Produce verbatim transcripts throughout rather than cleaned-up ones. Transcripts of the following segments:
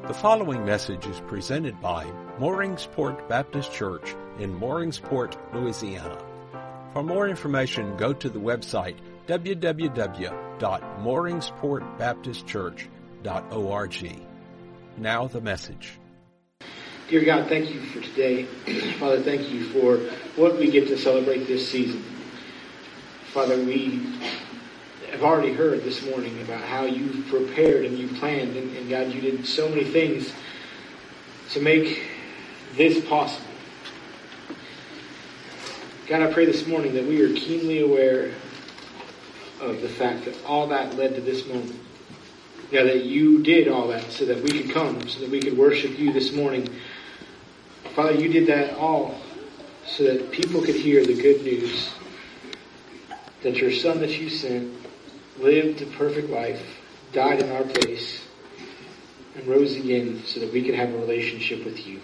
The following message is presented by Mooringsport Baptist Church in Mooringsport, Louisiana. For more information, go to the website w w w dot mooringsport baptist church dot org. Now the message. Dear God, thank you for today. Father, thank you for what we get to celebrate this season. Father, we have already heard this morning about how you've prepared and you planned, and, and God, you did so many things to make this possible. God, I pray this morning that we are keenly aware of the fact that all that led to this moment. Yeah, that you did all that so that we could come, so that we could worship you this morning. Father, you did that all so that people could hear the good news that your Son that you sent lived a perfect life, died in our place, and rose again so that we could have a relationship with you.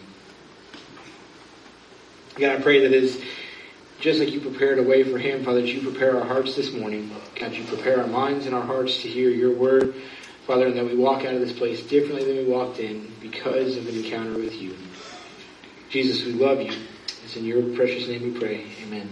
God, I pray that as just like you prepared a way for him, Father, that you prepare our hearts this morning. God, you prepare our minds and our hearts to hear your word, Father, and that we walk out of this place differently than we walked in because of an encounter with you. Jesus, we love you. It's in your precious name we pray. Amen.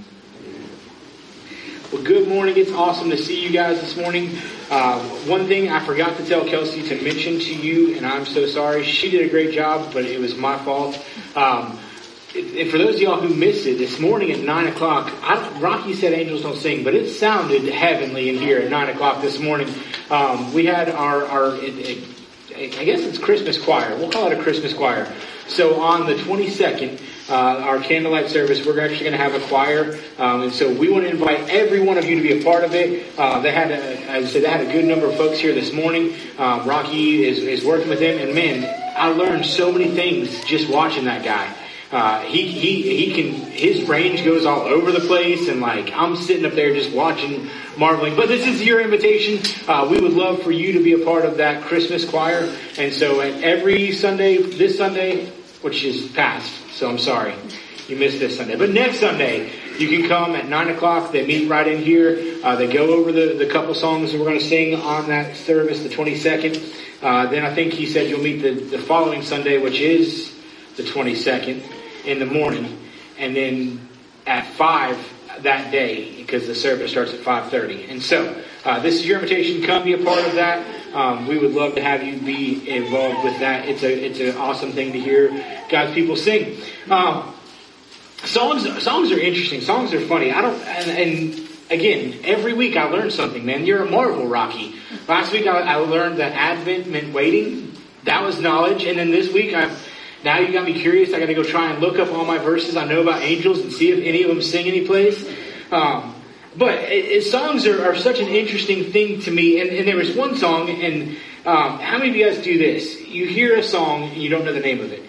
Well, good morning. It's awesome to see you guys this morning. Uh, one thing I forgot to tell Kelsey to mention to you, and I'm so sorry. She did a great job, but it was my fault. Um, and for those of y'all who missed it, this morning at nine o'clock, I, Rocky said angels don't sing, but it sounded heavenly in here at nine o'clock this morning. Um, we had our, our it, it, I guess it's Christmas choir. We'll call it a Christmas choir. So on the twenty-second, uh, our candlelight service, we're actually going to have a choir. Um, and so we want to invite every one of you to be a part of it. Uh, they had, a, as I said, they had a good number of folks here this morning. Um, Rocky is, is working with them. And man, I learned so many things just watching that guy. Uh, he, he, he can, his range goes all over the place, and like, I'm sitting up there just watching, marveling. But this is your invitation. Uh, we would love for you to be a part of that Christmas choir. And so at every Sunday, this Sunday, which is past, so I'm sorry, you missed this Sunday. But next Sunday, you can come at nine o'clock. They meet right in here. Uh, they go over the, the couple songs that we're going to sing on that service, the twenty-second. Uh, then I think he said you'll meet the, the following Sunday, which is the twenty-second. In the morning, and then at five that day, because the service starts at five thirty. And so, uh, this is your invitation. Come be a part of that. Um, we would love to have you be involved with that. It's a it's an awesome thing to hear God's people sing. Um, songs songs are interesting. Songs are funny. I don't and, and again, every week I learn something. Man, you're a marvel, Rocky. Last week I, I learned that Advent meant waiting. That was knowledge. And then this week I've Now you got me curious. I got to go try and look up all my verses I know about angels and see if any of them sing any place. Um, but it, it, songs are, are such an interesting thing to me. And, and there was one song, and um, how many of you guys do this? You hear a song and you don't know the name of it.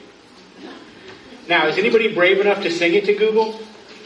Now, is anybody brave enough to sing it to Google?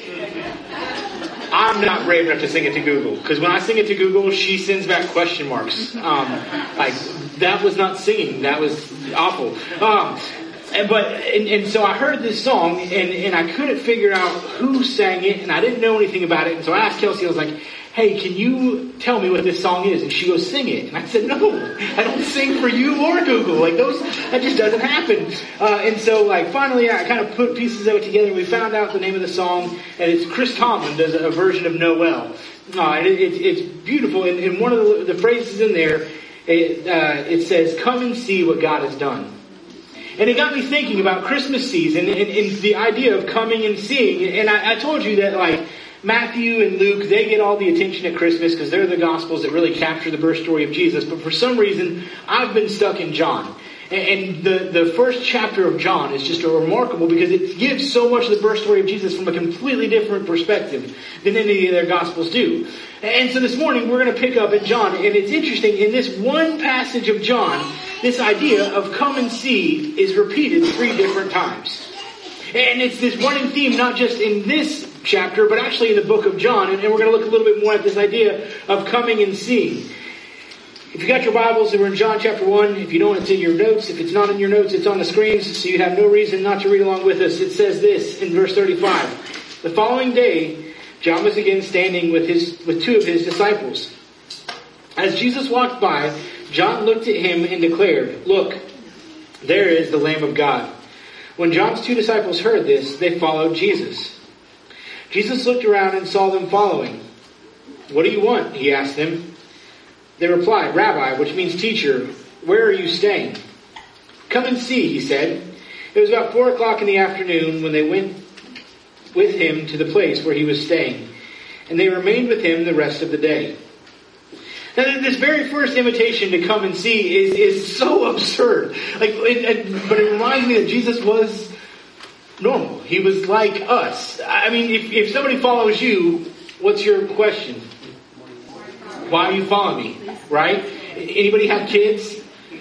I'm not brave enough to sing it to Google, because when I sing it to Google, she sends back question marks. Um, like, that was not singing. That was awful. Um, And, but and, and so I heard this song, and, and I couldn't figure out who sang it, and I didn't know anything about it. And so I asked Kelsey, I was like, hey, can you tell me what this song is? And she goes, sing it. And I said, no, I don't sing for you or Google. Like, those, that just doesn't happen. Uh, and so, like, finally I kind of put pieces of it together, and we found out the name of the song, and it's Chris Tomlin does a version of Noel. Uh, and it, it, it's beautiful, and, and one of the, the phrases in there, it, uh, it says, come and see what God has done. And it got me thinking about Christmas season and, and the idea of coming and seeing. And I, I told you that, like, Matthew and Luke, they get all the attention at Christmas because they're the Gospels that really capture the birth story of Jesus. But for some reason, I've been stuck in John. And the, the first chapter of John is just a remarkable because it gives so much of the birth story of Jesus from a completely different perspective than any of their Gospels do. And so this morning we're going to pick up at John. And it's interesting, in this one passage of John, this idea of come and see is repeated three different times. And it's this running theme, not just in this chapter, but actually in the book of John. And we're going to look a little bit more at this idea of coming and seeing. If you got your Bibles, we're in John chapter one. If you don't, it's in your notes. If it's not in your notes, it's on the screens, so you have no reason not to read along with us. It says this in verse thirty-five. The following day, John was again standing with his with two of his disciples. As Jesus walked by, John looked at him and declared, "Look, There is the Lamb of God." When John's two disciples heard this, they followed Jesus. Jesus looked around and saw them following. "What do you want?" he asked them. They replied, "Rabbi," which means teacher, "where are you staying?" "Come and see," he said. It was about four o'clock in the afternoon when they went with him to the place where he was staying, and they remained with him the rest of the day. Now, this very first invitation to come and see is, is so absurd. Like, it, it, but it reminds me that Jesus was normal. He was like us. I mean, if, if somebody follows you, what's your question? Why are you following me? Right? Anybody have kids?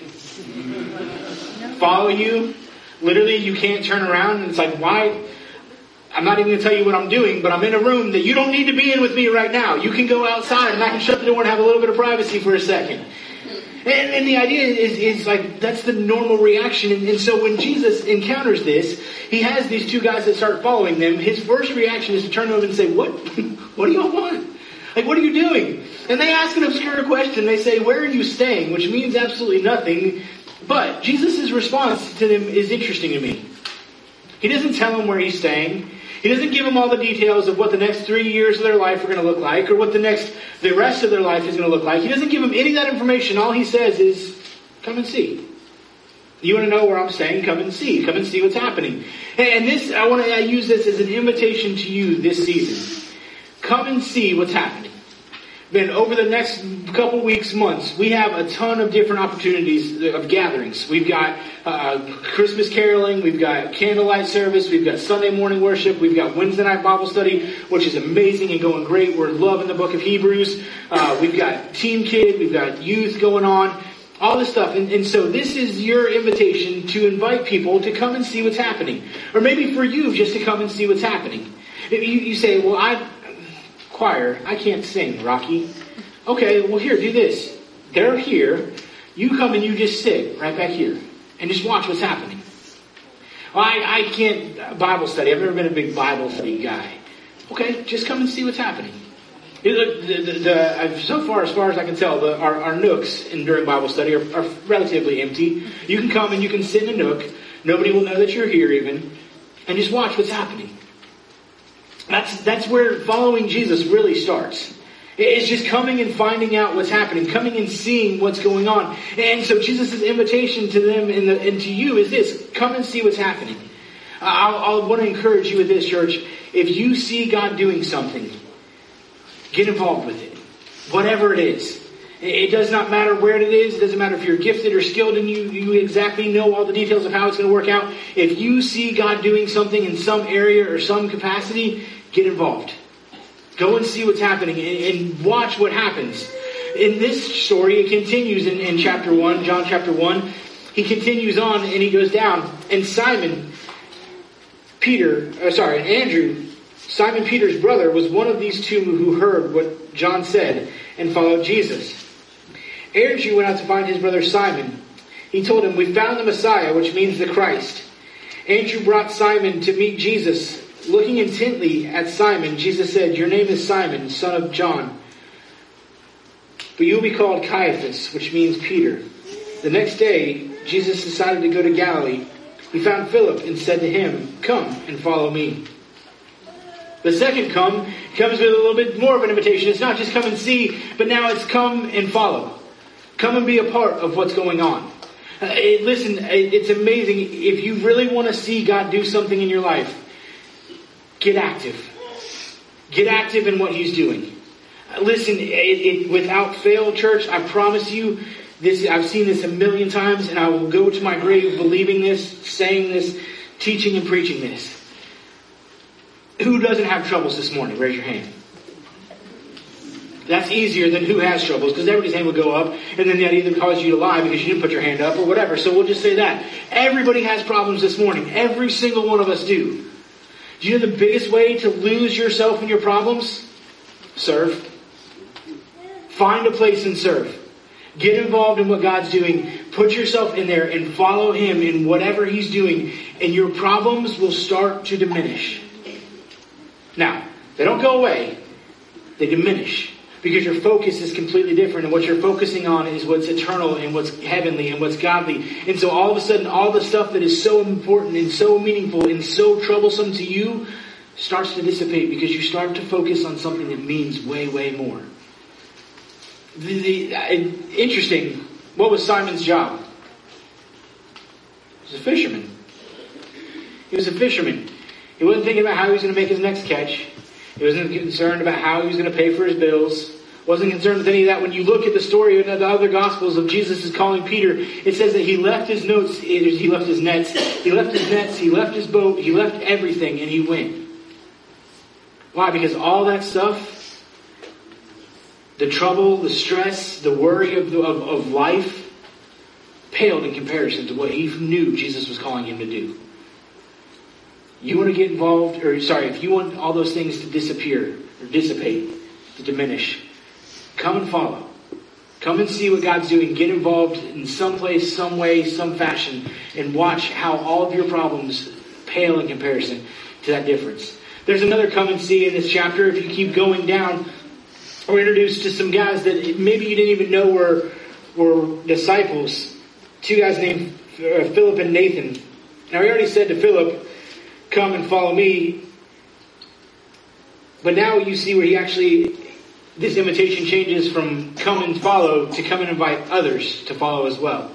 Follow you? Literally, you can't turn around and it's like, why? I'm not even going to tell you what I'm doing, but I'm in a room that you don't need to be in with me right now. You can go outside and I can shut the door and have a little bit of privacy for a second. And, and the idea is, is like, that's the normal reaction. And, and so when Jesus encounters this, he has these two guys that start following them. His first reaction is to turn to them and say, what? What do y'all want? Like, what are you doing? And they ask an obscure question. They say, "Where are you staying?" Which means absolutely nothing. But Jesus' response to them is interesting to me. He doesn't tell them where he's staying. He doesn't give them all the details of what the next three years of their life are going to look like, or what the next, the rest of their life is going to look like. He doesn't give them any of that information. All he says is, "Come and see. You want to know where I'm staying? Come and see. Come and see what's happening." And this, I want to use this as an invitation to you this season. Come and see what's happening. Then over the next couple weeks, months, we have a ton of different opportunities of gatherings. We've got uh, Christmas caroling, we've got candlelight service, we've got Sunday morning worship, we've got Wednesday night Bible study, which is amazing and going great. We're loving the book of Hebrews. Uh, we've got Team Kid, we've got youth going on, all this stuff. And, and so this is your invitation to invite people to come and see what's happening. Or maybe for you, just to come and see what's happening. You, you say, "Well, I... choir, I can't sing, Rocky." Okay, well here, do this. They're here. You come and you just sit right back here and just watch what's happening. Well, I, I can't Bible study. I've never been a big Bible study guy. Okay, just come and see what's happening. The, the, the, the, so far, as far as I can tell, the, our, our nooks in, during Bible study are, are relatively empty. You can come and you can sit in a nook. Nobody will know that you're here even. And just watch what's happening. That's that's where following Jesus really starts. It's just coming and finding out what's happening, coming and seeing what's going on. And so Jesus' invitation to them and, the, and to you is this: come and see what's happening. I I'll want to encourage you with this, church. If you see God doing something, get involved with it. Whatever it is. It does not matter where it is. It doesn't matter if you're gifted or skilled and you, you exactly know all the details of how it's going to work out. If you see God doing something in some area or some capacity, get involved. Go and see what's happening and, and watch what happens. In this story, it continues in, in chapter one, John chapter one. He continues on and he goes down. And Simon, Peter, uh, sorry, Andrew, Simon Peter's brother, was one of these two who heard what John said and followed Jesus. Andrew went out to find his brother Simon. He told him, "We found the Messiah," which means the Christ. Andrew brought Simon to meet Jesus. Looking intently at Simon, Jesus said, "Your name is Simon, son of John. But you will be called Caiaphas," which means Peter. The next day, Jesus decided to go to Galilee. He found Philip and said to him, "Come and follow me." The second come comes with a little bit more of an invitation. It's not just come and see, but now it's come and follow. Come and be a part of what's going on. Uh, it, listen, it, it's amazing. If you really want to see God do something in your life, get active. Get active in what He's doing. Uh, listen, it, it, without fail, church, I promise you, this. I've seen this a million times, and I will go to my grave believing this, saying this, teaching and preaching this. Who doesn't have troubles this morning? Raise your hand. That's easier than who has troubles, because everybody's hand will go up, and then that either cause you to lie because you didn't put your hand up or whatever. So we'll just say that. Everybody has problems this morning. Every single one of us do. Do you know the biggest way to lose yourself in your problems? Serve. Find a place and serve. Get involved in what God's doing. Put yourself in there and follow Him in whatever He's doing, and your problems will start to diminish. Now, they don't go away. They diminish. Because your focus is completely different, and what you're focusing on is what's eternal and what's heavenly and what's godly. And so all of a sudden, all the stuff that is so important and so meaningful and so troublesome to you starts to dissipate because you start to focus on something that means way, way more. The, the, uh, interesting, what was Simon's job? He was a fisherman. He was a fisherman. He wasn't thinking about how he was going to make his next catch. He wasn't concerned about how he was going to pay for his bills. Wasn't concerned with any of that. When you look at the story in the other Gospels of Jesus is calling Peter, it says that he left his notes, he left his nets, he left his nets, he left his boat, he left everything, and he went. Why? Because all that stuff, the trouble, the stress, the worry of, the, of, of life, paled in comparison to what he knew Jesus was calling him to do. You want to get involved, or sorry, if you want all those things to disappear, or dissipate, to diminish, come and follow. Come and see what God's doing. Get involved in some place, some way, some fashion, and watch how all of your problems pale in comparison to that difference. There's another come and see in this chapter. If you keep going down, we're introduced to some guys that maybe you didn't even know were, were disciples. Two guys named uh, Philip and Nathan. Now, he already said to Philip, come and follow me. But now you see where he actually, this invitation changes from come and follow to come and invite others to follow as well.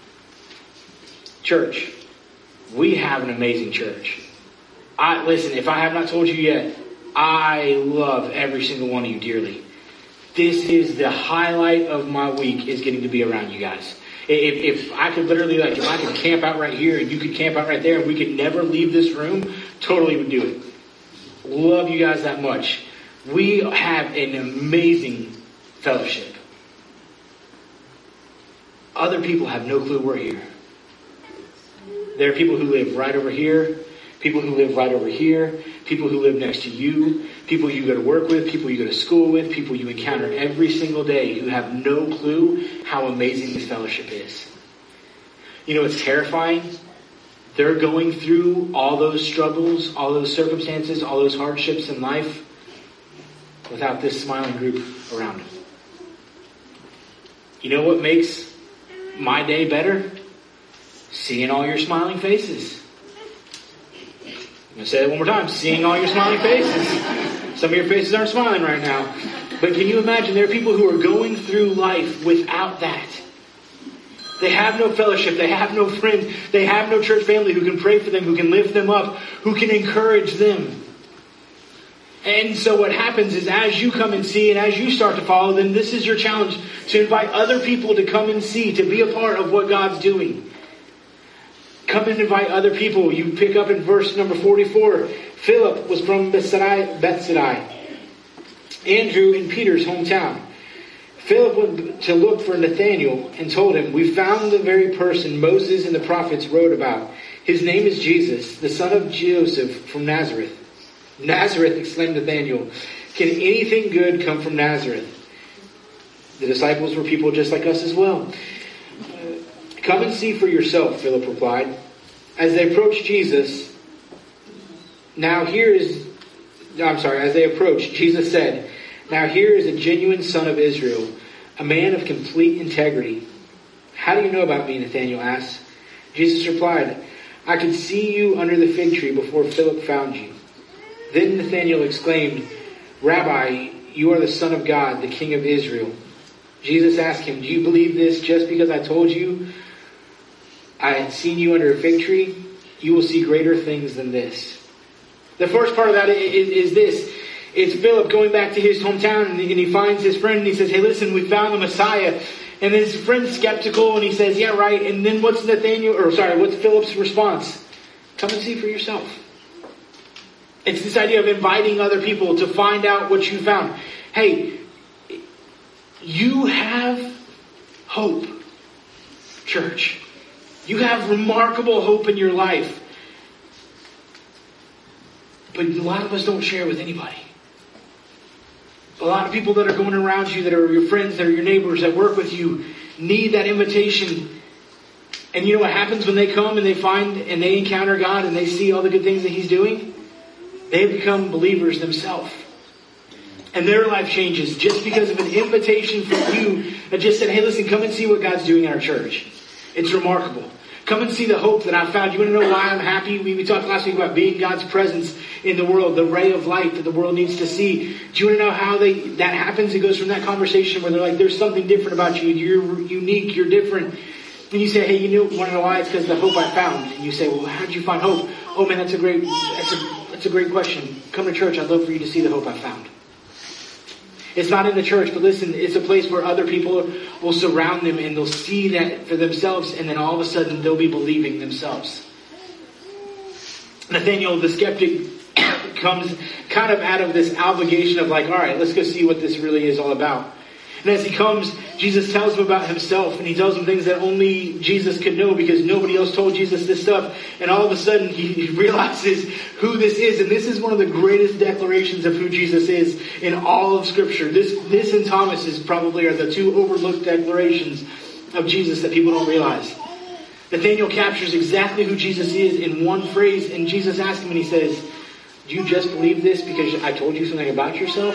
Church. We have an amazing church. I listen, if I have not told you yet, I love every single one of you dearly. This is the highlight of my week, is getting to be around you guys. If, if I could literally, like, if I could camp out right here and you could camp out right there and we could never leave this room, totally would do it. Love you guys that much. We have an amazing fellowship. Other people have no clue we're here. There are people who live right over here, people who live right over here, people who live next to you, people you go to work with, people you go to school with, people you encounter every single day who have no clue how amazing this fellowship is. You know, it's terrifying. They're going through all those struggles, all those circumstances, all those hardships in life without this smiling group around them. You know what makes my day better? Seeing all your smiling faces. I'm going to say that one more time. Seeing all your smiling faces. Some of your faces aren't smiling right now. But can you imagine there are people who are going through life without that? They have no fellowship. They have no friends. They have no church family who can pray for them, who can lift them up, who can encourage them. And so what happens is as you come and see and as you start to follow, then this is your challenge to invite other people to come and see, to be a part of what God's doing. Come and invite other people. You pick up in verse number forty-four. Philip was from Bethsaida, Andrew in Peter's hometown. Philip went to look for Nathanael and told him, we found the very person Moses and the prophets wrote about. His name is Jesus, the son of Joseph from Nazareth. Nazareth, exclaimed Nathanael. Can anything good come from Nazareth? The disciples were people just like us as well. Come and see for yourself, Philip replied. As they approached Jesus, now here is, I'm sorry, as they approached, Jesus said, now here is a genuine son of Israel, a man of complete integrity. How do you know about me? Nathanael asked. Jesus replied, I could see you under the fig tree before Philip found you. Then Nathanael exclaimed, Rabbi, you are the Son of God, the King of Israel. Jesus asked him, do you believe this just because I told you I had seen you under a fig tree? You will see greater things than this. The first part of that is, is this. It's Philip going back to his hometown and he finds his friend and he says, hey, listen, we found the Messiah. And his friend's skeptical and he says, yeah, right. And then what's Nathanael, or sorry, what's Philip's response? Come and see for yourself. It's this idea of inviting other people to find out what you found. Hey, you have hope, church. You have remarkable hope in your life. But a lot of us don't share with anybody. A lot of people that are going around you, that are your friends, that are your neighbors, that work with you, need that invitation. And you know what happens when they come and they find and they encounter God and they see all the good things that He's doing? They become believers themselves. And their life changes just because of an invitation from you that just said, hey, listen, come and see what God's doing in our church. It's remarkable. Come and see the hope that I found. You want to know why I'm happy? We, we talked last week about being God's presence in the world, the ray of light that the world needs to see. Do you want to know how they that happens? It goes from that conversation where they're like, there's something different about you. You're unique. You're different. And you say, hey, you know, want to know why? It's because of the hope I found. And you say, well, how did you find hope? Oh, man, that's a great, that's a, that's a great question. Come to church. I'd love for you to see the hope I found. It's not in the church, but listen, it's a place where other people will surround them and they'll see that for themselves, and then all of a sudden they'll be believing themselves. Nathaniel the skeptic comes kind of out of this obligation of like, all right, let's go see what this really is all about. And as he comes, Jesus tells him about himself, and he tells him things that only Jesus could know because nobody else told Jesus this stuff. And all of a sudden he realizes who this is. And this is one of the greatest declarations of who Jesus is in all of Scripture. This, this and Thomas is probably are the two overlooked declarations of Jesus that people don't realize. Nathaniel captures exactly who Jesus is in one phrase. And Jesus asks him and he says, do you just believe this because I told you something about yourself?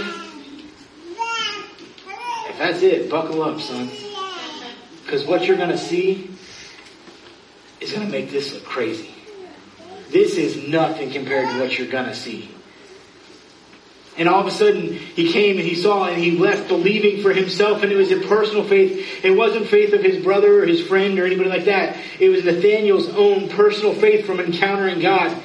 That's it. Buckle up, son. Because what you're going to see is going to make this look crazy. This is nothing compared to what you're going to see. And all of a sudden, he came and he saw and he left believing for himself. And it was a personal faith. It wasn't faith of his brother or his friend or anybody like that. It was Nathaniel's own personal faith from encountering God.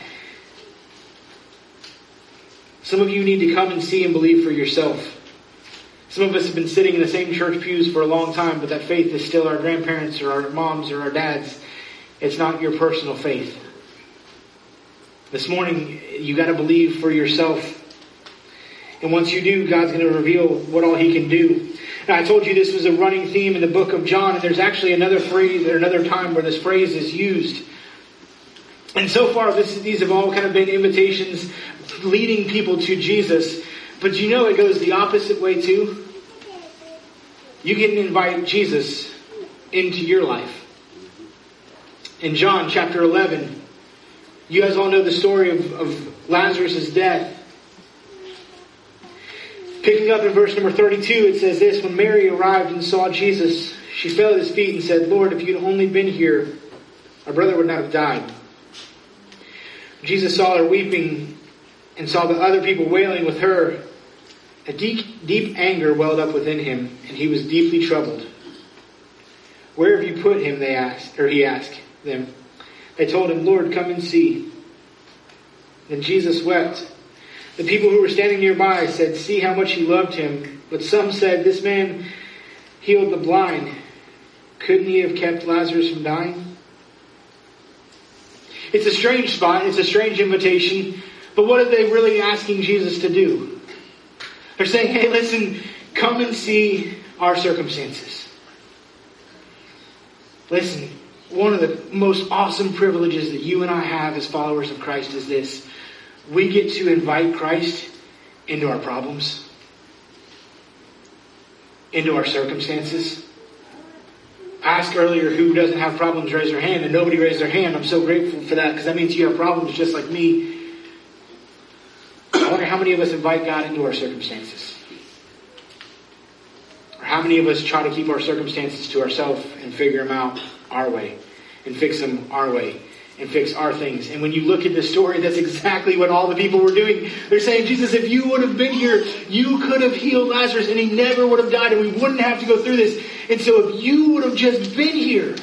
Some of you need to come and see and believe for yourself. Some of us have been sitting in the same church pews for a long time, but that faith is still our grandparents or our moms or our dads. It's not your personal faith. This morning, you got to believe for yourself. And once you do, God's going to reveal what all He can do. Now, I told you this was a running theme in the book of John, and there's actually another phrase or another time where this phrase is used. And so far, this, these have all kind of been invitations leading people to Jesus. But you know it goes the opposite way too. You can invite Jesus into your life. In John chapter eleven, you guys all know the story of, of Lazarus' death. Picking up in verse number thirty-two, it says this, when Mary arrived and saw Jesus, she fell at his feet and said, Lord, if you'd only been here, our brother would not have died. Jesus saw her weeping and saw the other people wailing with her. A deep, deep anger welled up within him, and he was deeply troubled. Where have you put him? They asked, or he asked them. They told him, Lord, come and see. Then Jesus wept. The people who were standing nearby said, see how much he loved him. But some said, this man healed the blind. Couldn't he have kept Lazarus from dying? It's a strange spot. It's a strange invitation. But what are they really asking Jesus to do? They're saying, hey, listen, come and see our circumstances. Listen, one of the most awesome privileges that you and I have as followers of Christ is this. We get to invite Christ into our problems, into our circumstances. I asked earlier who doesn't have problems, raise their hand, and nobody raised their hand. I'm so grateful for that because that means you have problems just like me. I wonder how many of us invite God into our circumstances. Or how many of us try to keep our circumstances to ourselves and figure them out our way. And fix them our way. And fix our things. And when you look at this story, that's exactly what all the people were doing. They're saying, Jesus, if you would have been here, you could have healed Lazarus and he never would have died and we wouldn't have to go through this. And so if you would have just been here.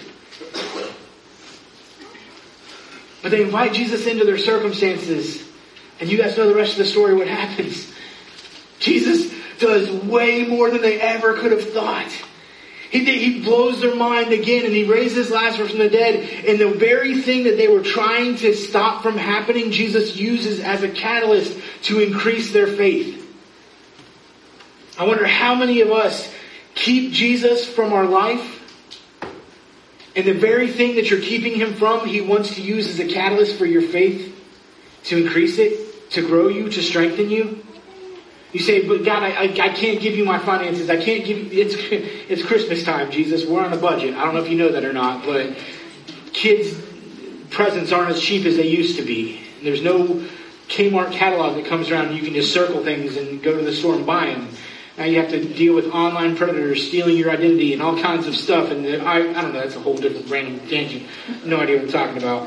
But they invite Jesus into their circumstances. And you guys know the rest of the story, what happens. Jesus does way more than they ever could have thought. He, he blows their mind again and he raises Lazarus from the dead. And the very thing that they were trying to stop from happening, Jesus uses as a catalyst to increase their faith. I wonder how many of us keep Jesus from our life. And the very thing that you're keeping him from, he wants to use as a catalyst for your faith. To increase it, to grow you, to strengthen you. You say, but God, I, I, I can't give you my finances. I can't give you, it's, it's Christmas time, Jesus. We're on a budget. I don't know if you know that or not, but kids' presents aren't as cheap as they used to be. There's no Kmart catalog that comes around and you can just circle things and go to the store and buy them. Now you have to deal with online predators stealing your identity and all kinds of stuff. And I, I don't know, that's a whole different random tangent. No idea what I'm talking about.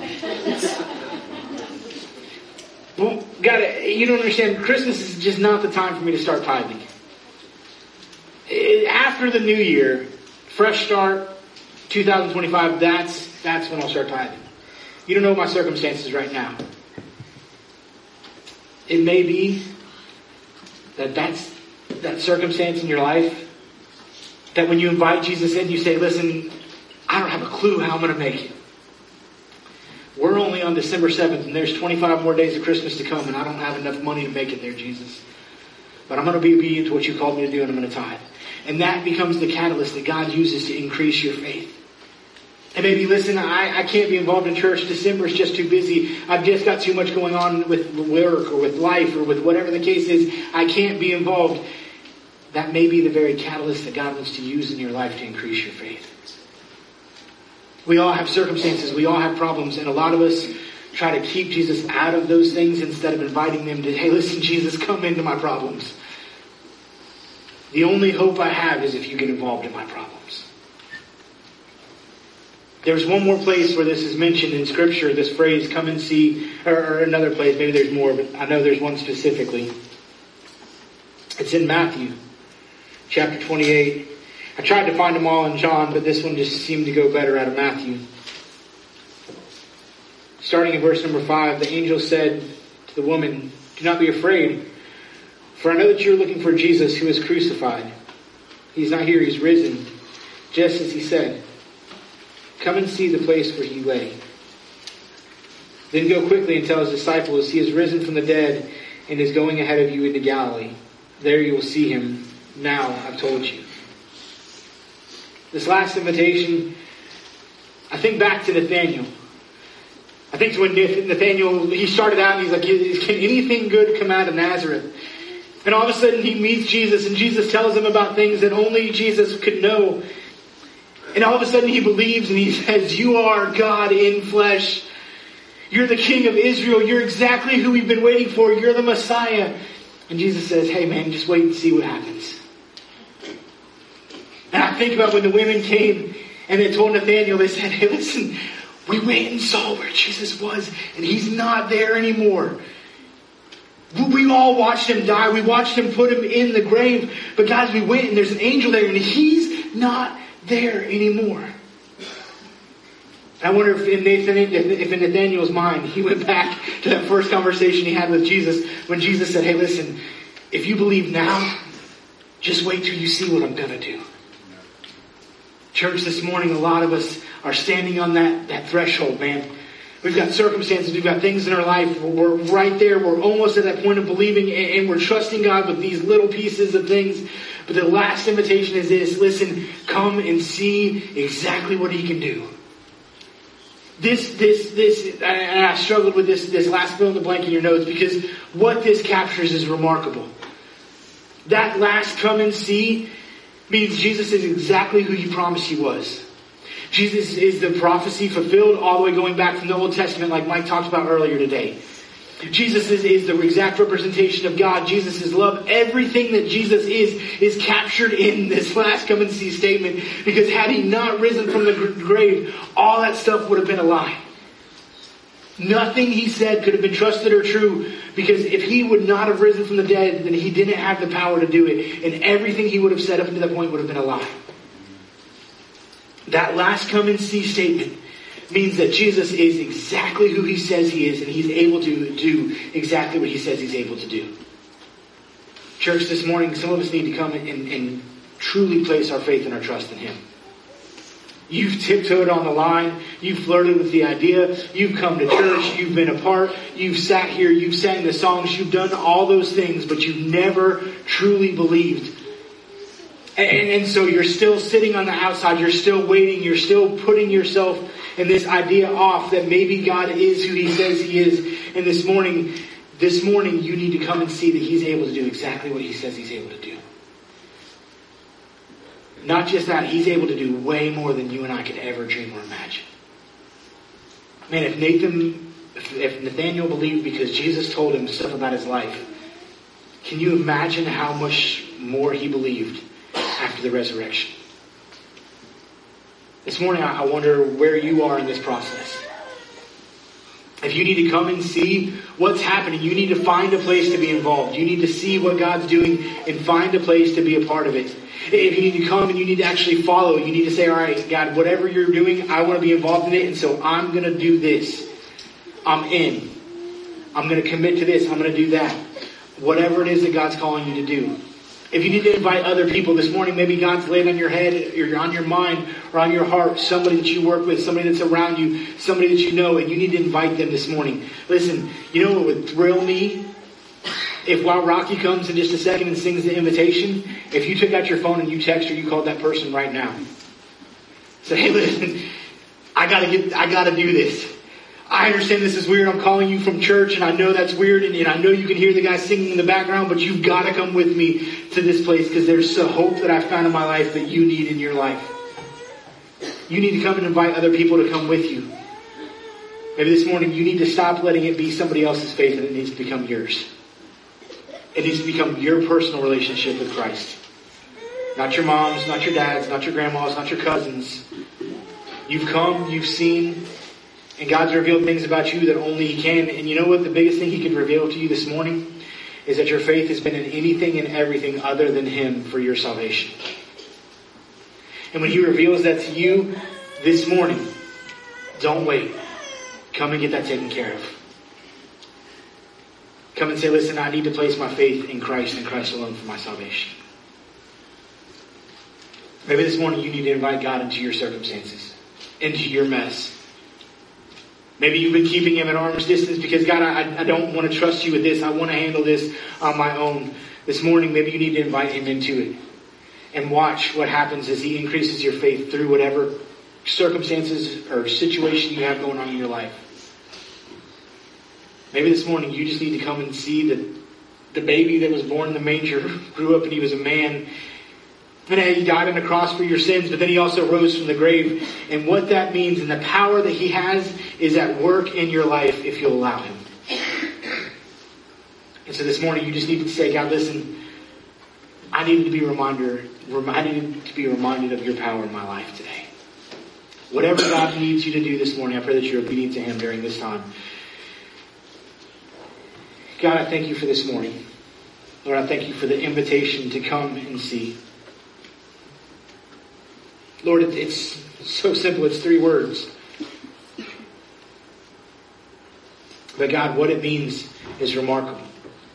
Well, gotta, you don't understand, Christmas is just not the time for me to start tithing. After the new year, fresh start, two thousand twenty-five, that's that's when I'll start tithing. You don't know my circumstances right now. It may be that that's that circumstance in your life, that when you invite Jesus in, you say, listen, I don't have a clue how I'm going to make it. We're only on December seventh, and there's twenty-five more days of Christmas to come, and I don't have enough money to make it there, Jesus. But I'm going to be obedient to what you called me to do, and I'm going to tithe. And that becomes the catalyst that God uses to increase your faith. And maybe, listen, I, I can't be involved in church. December is just too busy. I've just got too much going on with work or with life or with whatever the case is. I can't be involved. That may be the very catalyst that God wants to use in your life to increase your faith. We all have circumstances. We all have problems. And a lot of us try to keep Jesus out of those things instead of inviting them to, hey, listen, Jesus, come into my problems. The only hope I have is if you get involved in my problems. There's one more place where this is mentioned in Scripture, this phrase, come and see, or, or another place, maybe there's more, but I know there's one specifically. It's in Matthew, chapter twenty-eight. I tried to find them all in John, but this one just seemed to go better out of Matthew. Starting in verse number five, the angel said to the woman, do not be afraid, for I know that you're looking for Jesus who is crucified. He's not here, he's risen, just as he said. Come and see the place where he lay. Then go quickly and tell his disciples, he is risen from the dead and is going ahead of you into Galilee. There you will see him. Now I've told you. This last invitation, I think back to Nathaniel. I think to when Nathaniel, he started out and he's like, can anything good come out of Nazareth? And all of a sudden he meets Jesus and Jesus tells him about things that only Jesus could know. And all of a sudden he believes and he says, you are God in flesh. You're the King of Israel. You're exactly who we've been waiting for. You're the Messiah. And Jesus says, hey man, just wait and see what happens. And I think about when the women came and they told Nathaniel, they said, hey listen, we went and saw where Jesus was and he's not there anymore. We all watched him die. We watched him put him in the grave. But guys, we went and there's an angel there and he's not there anymore. I wonder if in, Nathan, if in Nathaniel's mind, he went back to that first conversation he had with Jesus when Jesus said, hey listen, if you believe now, just wait till you see what I'm going to do. Church, this morning, a lot of us are standing on that, that threshold, man. We've got circumstances, we've got things in our life, we're right there, we're almost at that point of believing, and we're trusting God with these little pieces of things. But the last invitation is this, listen, come and see exactly what he can do. This, this, this, and I struggled with this, this last fill in the blank in your notes, because what this captures is remarkable. That last come and see means Jesus is exactly who he promised he was. Jesus is the prophecy fulfilled all the way going back from the Old Testament like Mike talked about earlier today. Jesus is, is the exact representation of God. Jesus is love. Everything that Jesus is, is captured in this last come and see statement. Because had he not risen from the grave, all that stuff would have been a lie. Nothing he said could have been trusted or true. Because if he would not have risen from the dead, then he didn't have the power to do it. And everything he would have said up until that point would have been a lie. That last come and see statement means that Jesus is exactly who he says he is, and he's able to do exactly what he says he's able to do. Church, this morning, some of us need to come and, and truly place our faith and our trust in him. You've tiptoed on the line. You've flirted with the idea. You've come to church. You've been a part. You've sat here. You've sang the songs. You've done all those things, but you've never truly believed. And, and so you're still sitting on the outside. You're still waiting. You're still putting yourself in this idea off that maybe God is who he says he is. And this morning, this morning you need to come and see that he's able to do exactly what he says he's able to do. Not just that, he's able to do way more than you and I could ever dream or imagine. Man, if Nathan If, if Nathaniel believed because Jesus told him stuff about his life, can you imagine how much more he believed after the resurrection? This morning, I wonder where you are in this process. If you need to come and see what's happening, you need to find a place to be involved. You need to see what God's doing and find a place to be a part of it. If you need to come and you need to actually follow, you need to say, all right, God, whatever you're doing, I want to be involved in it. And so I'm going to do this. I'm in. I'm going to commit to this. I'm going to do that. Whatever it is that God's calling you to do. If you need to invite other people this morning, maybe God's laid on your head or on your mind or on your heart, somebody that you work with, somebody that's around you, somebody that you know, and you need to invite them this morning. Listen, you know what would thrill me? If while Rocky comes in just a second and sings the invitation, if you took out your phone and you text or you called that person right now. Say, hey, listen, I gotta get, I gotta do this. I understand this is weird. I'm calling you from church and I know that's weird and, and I know you can hear the guy singing in the background, but you've got to come with me to this place because there's a hope that I found in my life that you need in your life. You need to come and invite other people to come with you. Maybe this morning you need to stop letting it be somebody else's faith and it needs to become yours. It needs to become your personal relationship with Christ. Not your mom's, not your dad's, not your grandma's, not your cousin's. You've come, you've seen, and God's revealed things about you that only He can. And you know what? The biggest thing He can reveal to you this morning is that your faith has been in anything and everything other than Him for your salvation. And when He reveals that to you this morning, don't wait. Come and get that taken care of. Come and say, listen, I need to place my faith in Christ and Christ alone for my salvation. Maybe this morning you need to invite God into your circumstances, into your mess. Maybe you've been keeping Him at arm's distance because, God, I, I don't want to trust you with this. I want to handle this on my own. This morning, maybe you need to invite Him into it. And watch what happens as He increases your faith through whatever circumstances or situation you have going on in your life. Maybe this morning you just need to come and see that the baby that was born in the manger grew up and he was a man. And He died on the cross for your sins, but then He also rose from the grave. And what that means and the power that He has is at work in your life if you'll allow Him. And so this morning you just need to say, God, listen, I needed to be reminder, I needed to be reminded of your power in my life today. Whatever God needs you to do this morning, I pray that you're obedient to Him during this time. God, I thank you for this morning. Lord, I thank you for the invitation to come and see. Lord, it's so simple. It's three words. But God, what it means is remarkable.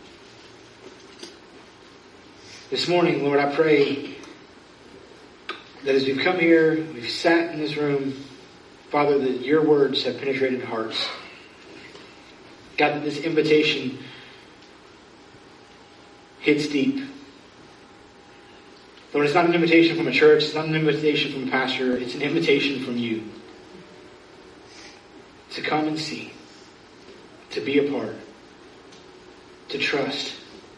This morning, Lord, I pray that as we've come here, we've sat in this room, Father, that your words have penetrated hearts. God, that this invitation hits deep. Lord, it's not an invitation from a church. It's not an invitation from a pastor. It's an invitation from you. To come and see. To be a part. To trust.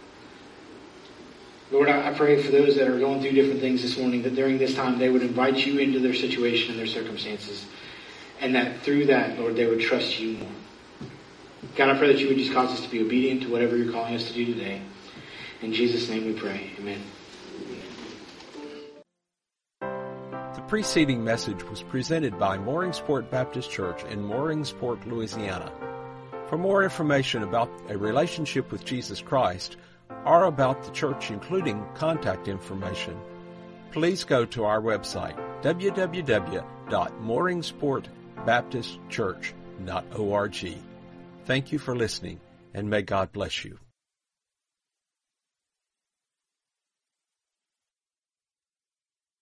Lord, I pray for those that are going through different things this morning, that during this time they would invite you into their situation and their circumstances. And that through that, Lord, they would trust you more. God, I pray that you would just cause us to be obedient to whatever you're calling us to do today. In Jesus' name we pray. Amen. The preceding message was presented by Mooringsport Baptist Church in Mooringsport, Louisiana. For more information about a relationship with Jesus Christ or about the church, including contact information, please go to our website, w w w dot mooringsport baptist church dot org. Thank you for listening, and may God bless you.